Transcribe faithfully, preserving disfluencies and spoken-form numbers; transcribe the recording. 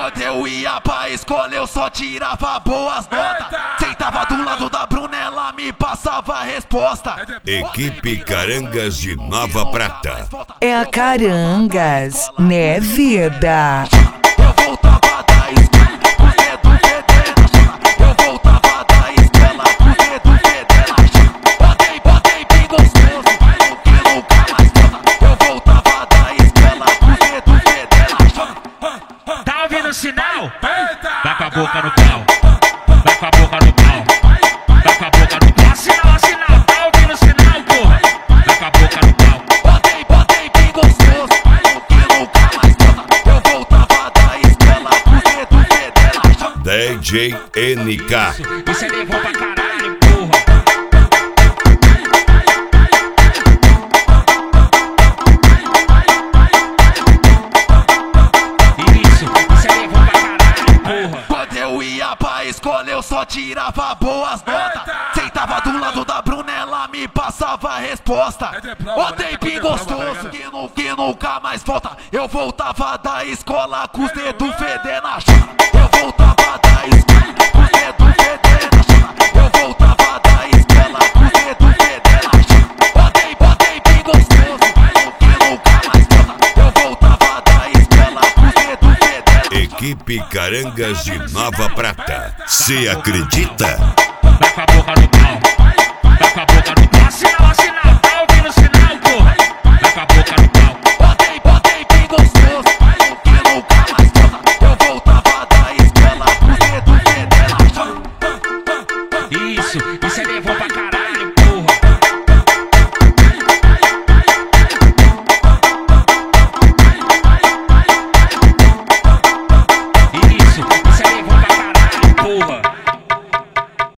Quando eu ia pra escola eu só tirava boas notas. Sentava do lado da Bruna, ela me passava a resposta. Equipe Carangas de Nova Prata. É a Carangas, né, vida? Eu voltava da escola com os dedos fedendo. Eu voltava da escola com os dedos fedendo. Botei, botei bem gostoso, vai no que nunca mais volta. Eu voltava da escola com os dedos fedendo. Tá ouvindo o sinal? Vai com a boca no pau. Vai com a boca no pau. Vai com a boca no pau. Sinal, sinal. Tá ouvindo o sinal, porra? Vai com a boca no pau. Botei, botei bem gostoso, vai no que nunca mais volta. Eu voltava da escola com os dedos fedendo. D J N K. Isso é levou pra caralho, porra. Isso, isso é levou pra caralho, porra. Quando eu ia pra escola eu só tirava boas notas. Sentava do lado da Bruna, ela me passava a resposta. Botei bem gostoso, que, nu, que nunca mais volta. Eu voltava da escola com os dedos fedendo a chama. Eu voltava da escola com os dedos fedendo a chama. Eu voltava da escola com os dedos fedendo a chama. Botei, botei bem gostoso, vai no que nunca mais volta. Eu voltava da escola com os dedos fedendo. Equipe Carangas de Nova Prata. Cê acredita? Vai com a boca no pau. Vai com a boca no